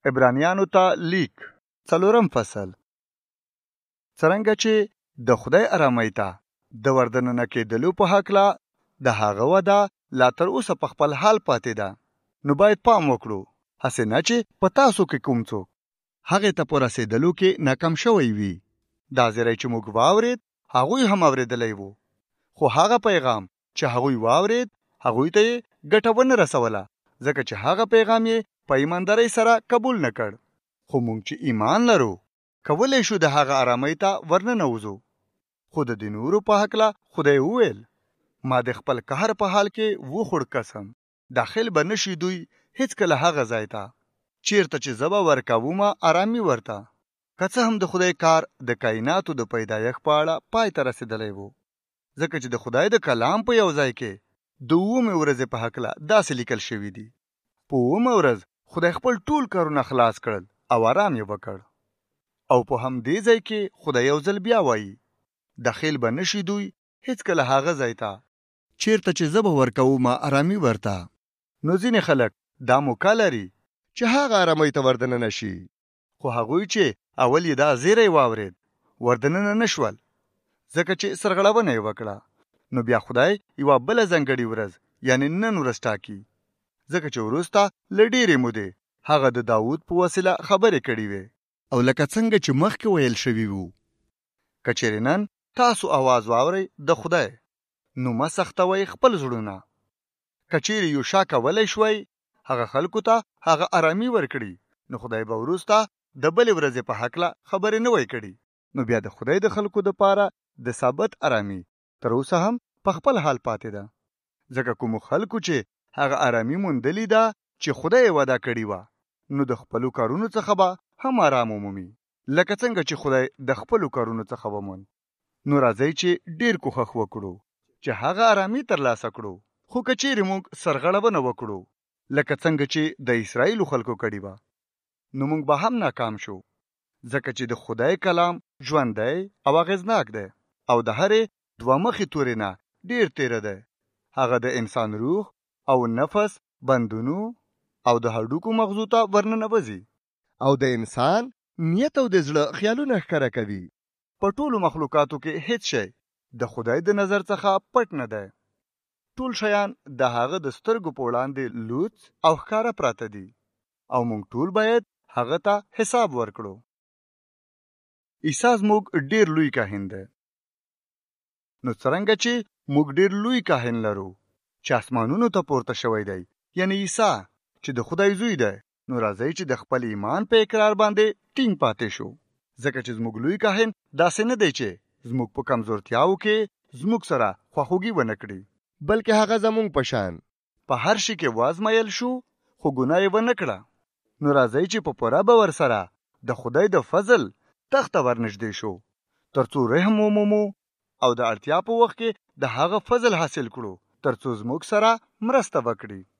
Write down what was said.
عبرانیانو ته لیک 4 فصل. څرنګه چې د خدای ارامۍ ته د وردننه کېدلو په هکله د هغه وده لا تر اوسه په خپل حال پاتې ده، نو باید پام وکړو هسې نه چې په تاسو کې کوم څوک هغې ته په رسېدلو کې ناکام شوی وي. دا زیری چې موږ واورید هغوی هم اورېدلی وو، خو هغه پیغام چې هغوی واورید هغوی ته یې ګټه ونه رسوله، ځکه چې هغه پیغام یې په ایماندارۍ سره قبول نه کړ. خو موږ چې ایمان لرو کولی شو د هغه ارامۍ ته ورننوځو. خو د دې نورو په هکله خدای وویل، ما د خپل قهر په حال کې وخوړ قسم، داخل به نشي دوی هیڅکله هغه ځای ته چیرته چې زه به ورکومه ارامي ورته. که څه هم د خدای کار د کائناتو د پیدایښت په اړه پای ته رسېدلی و، ځکه چې د خدای د کلام په یو ځای کې د 9 ورځې په هکله داسې لیکل شوي دي. په 9 ورځ خدای خپل ټول کارونه خلاص کړل او آرام یې وکړ. او په همدې ځای کې خدای یو ځل بیا وایي، داخل به نشي دوی هیڅکله هغه ځای ته چیرته چې زه به ورکومه ارامي ورته. نو ځینې خلک دا موقع لري چې هغه ارامۍ ته وردننه شي، خو هغوی چې اول یې دا زیری واورید وردننه نشول، ځکه چې سرغړونه یې وکړه. نو بیا خدای یوه بله ځانګړې ورځ یعنی نن ورځ ټاکي، ځکه چې وروسته له ډېرې مودې هغه د داود په وسیله خبرې کړې وې، او لکه څنګه چې مخکې ویل شوي وو، که چیرې نن تاسو आवाज واورئ د خدای، نو مه سختوئ خپل زړونه. که چیرې یو شا کولی شوی هغه خلکو ته هغه ارامي ورکړي، نو خدای به وروسته د بلې ورځې په هکله خبرې نه وای کړي. نو بیا د خدای د خلکو دپاره د ثابت ارامي تر اوسه هم په خپل حال پاتې ده، ځکه کومو خلکو چې هغه ارامي موندلې ده چې خدای یې وعده کړې وه، نو د خپلو کارونو څخه به هم آرام ومومي، لکه څنګه چې خدای د خپلو کارونو څخه وموند. نو راځئ چې ډېر کوښښ وکړو چې هغه ارامي ترلاسه کړو. خو که چیرې موږ سرغړونه وکړو لکه څنګه چې د اسرائیلو خلکو کړي وه، نو موږ به هم ناکام شو، ځکه چې د خدای کلام ژوندی او اغېزناک دی او د هرې 2 مخې تورې نه ډېر تیره دی. هغه د انسان روح او نفس بندونو او د هډوکو مغزو ته ورننوځي او د انسان نیت او د زړه خیالونه ښکاره کوي. په ټولو مخلوقاتو کې هیڅ شی د خدای د نظر څخه پټ نه دی. ټول شیان د هغه د سترګو په وړاندې لوڅ او ښکاره پراته دي، او موږ ټول باید هغه ته حساب ورکړو. عیسی زموږ ډېر لوی کاهن دی. نو څرنګه چې موږ ډېر لوی کاهن لرو چې اسمانونو ته پورته شوی دی، یعنی عیسی چې د خدای زوی دی، نو راځئ چې د خپل ایمان په اقرار باندې ټینګ پاتې شو، ځکه چې زموږ لوی کاهن داسې نه دی چې زموږ په کمزورتیاو کې زموږ سره خواخوږي ونه کړي، بلکې هغه زموږ په شان په هر شي کې وازمایل شو، خو ګناه یې ونه کړه. نو راځئ چې په پوره باور سره د خدای د فضل تخته ورنږدې شو، ترڅو رحم ومومو او د اړتیا په وخت کې د هغه فضل حاصل کړو، ترڅو زموږ سره مرسته وکړي.